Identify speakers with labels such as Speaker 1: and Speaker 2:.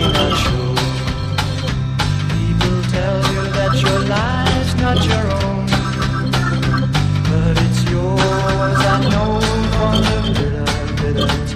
Speaker 1: not sure. People tell you that your life's not your own, but it's yours, I know, from the bitter, bitter